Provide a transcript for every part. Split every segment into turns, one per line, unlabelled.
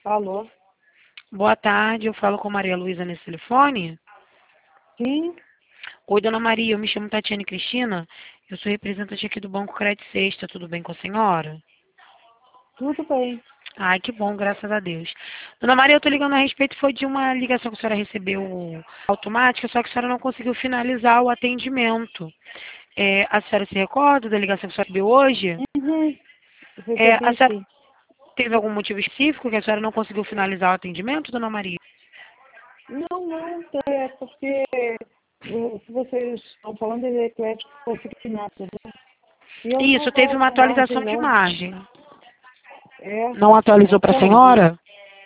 Alô?
Boa tarde, eu falo com Maria Luísa nesse telefone.
Sim,
Oi, dona Maria, eu me chamo Tatiane Cristina, eu sou representante aqui do Banco Crédito Sexta, tudo bem com a senhora?
tudo bem.
Ai, que bom, graças a Deus. Dona Maria, eu tô ligando a respeito, foi de uma ligação que a senhora recebeu automática, só que a senhora não conseguiu finalizar o atendimento. A senhora se recorda da ligação que a senhora recebeu hoje?
Uhum.
A
Recebi
senhora
sim.
teve algum motivo específico que a senhora não conseguiu finalizar o atendimento, dona Maria?
Não, é porque o que vocês estão falando é crédito consignado, né? E eu não
Isso, teve
vou
uma
com margem,
atualização de
não.
margem.
É,
Não atualizou para a
quando?
senhora?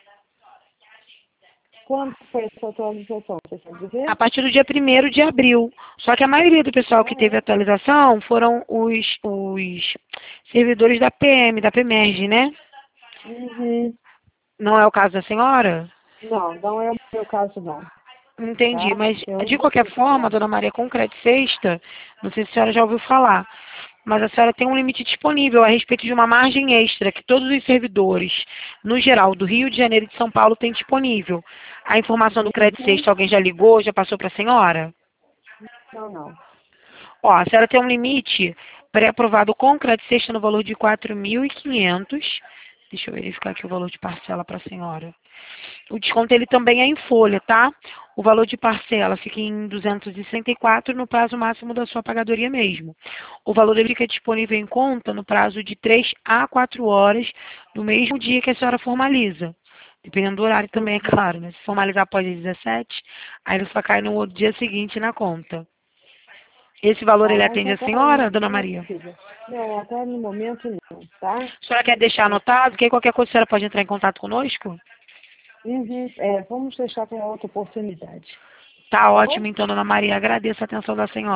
Quando foi essa atualização, você sabe
A
dizer?
partir do dia 1º de abril. Só que a maioria do pessoal que
Ah,
teve
é.
atualização foram os servidores da PM, da PEMERG, né?
Uhum.
Não é o caso da senhora?
Não é o meu caso, não.
Entendi,
Tá?
mas
Eu
de
não
qualquer
tive
forma,
problema.
dona Maria, com crédito sexta, não sei se a senhora já ouviu falar, mas a senhora tem um limite disponível a respeito de uma margem extra que todos os servidores, no geral, do Rio de Janeiro e de São Paulo, têm disponível. A informação do crédito
Uhum.
sexta, alguém já ligou, já passou para a senhora?
Não.
Ó, a senhora tem um limite pré-aprovado com crédito sexta no valor de 4.500. Deixa eu verificar aqui o valor de parcela para a senhora. O desconto ele também é em folha, tá? O valor de parcela fica em 264 no prazo máximo da sua pagadoria mesmo. O valor ele fica disponível em conta no prazo de 3 a 4 horas no mesmo dia que a senhora formaliza. Dependendo do horário também, é
Uhum.
claro, né? Se formalizar após as 17, aí ele só cai no dia seguinte na conta. Esse valor ele
Tá, mas
atende a
agora não,
senhora, dona
não
Maria?
precisa. Não, até no momento não, tá?
A senhora quer deixar anotado? Que aí qualquer coisa a senhora pode entrar em contato conosco?
Uhum. É, vamos deixar para outra oportunidade.
Tá
Tá
ótimo,
bom?
então, dona Maria. Agradeço a atenção da senhora.